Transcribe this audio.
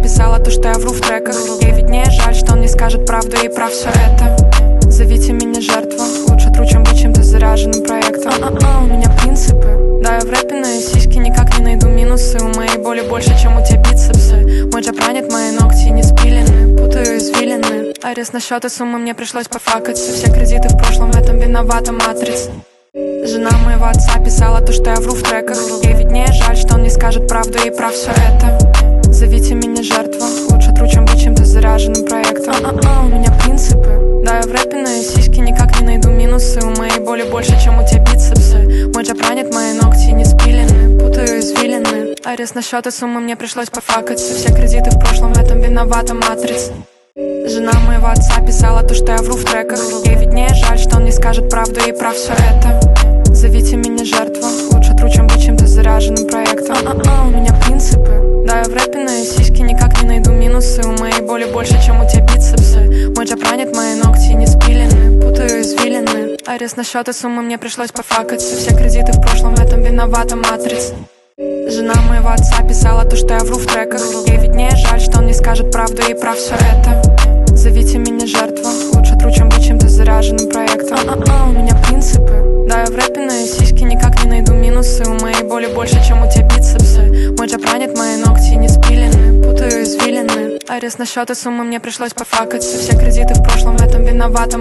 писала то, что я вру в треках. Ей виднее, жаль, что он не скажет правду и про все это. Зовите меня жертва, лучше тру, чем быть чем-то заряженным проектом. У меня принципы. Да, я в рэпе на сиськи никак не найду минусы. У моей боли больше, чем у тебя бицепсы. Мой джаб ранит, мои ногти не спилены, путаю извилины. Арест на счет и суммы мне пришлось пофакать. Все кредиты в прошлом, в этом виновата матрица. Жена моего отца писала то, что я вру в треках. Ей виднее, жаль, что он не скажет правду и про все это. Зовите меня жертва, лучше тру, чем быть чем-то заряженным проектом. У меня принципы. Да, я в рэпе на сиськи никак не найду минусы. У моей боли больше, чем у тебя бицепсы. Мой джаб ранит, мои ногти не спилены, путаю извилины. Арест на счет и суммы мне пришлось пофакать. Все кредиты в прошлом, в этом виновата матрица. Жена моего отца писала то, что я вру в треках. Ей виднее, жаль, что он не скажет правду и про все это. Зовите меня жертва, лучше тру, чем быть чем-то заряженным проектом. У меня принципы. Да, я в рэпе на сиськи никак не найду минусы. У моей боли больше, чем у тебя бицепсы. Мой джаб ранит, мои ногти не спилены, путаю извилины. Арест на счет и суммы мне пришлось пофакать. Все кредиты в прошлом, в этом виновата матрица. Жена моего отца писала то, что я вру в треках. Ей виднее, жаль, что он не скажет правду и про все это. Зовите меня жертва, лучше тру, чем быть чем-то заряженным проектом. У меня принципы. Да, я в рэпе на сиськи никак не найду минусы. У моей боли больше, чем у тебя бицепсы. Мой джаб ранит, мои ногти не спилены, путаю извилины. Арест на счет и суммы мне пришлось пофакать. Все кредиты в прошлом, в этом виновата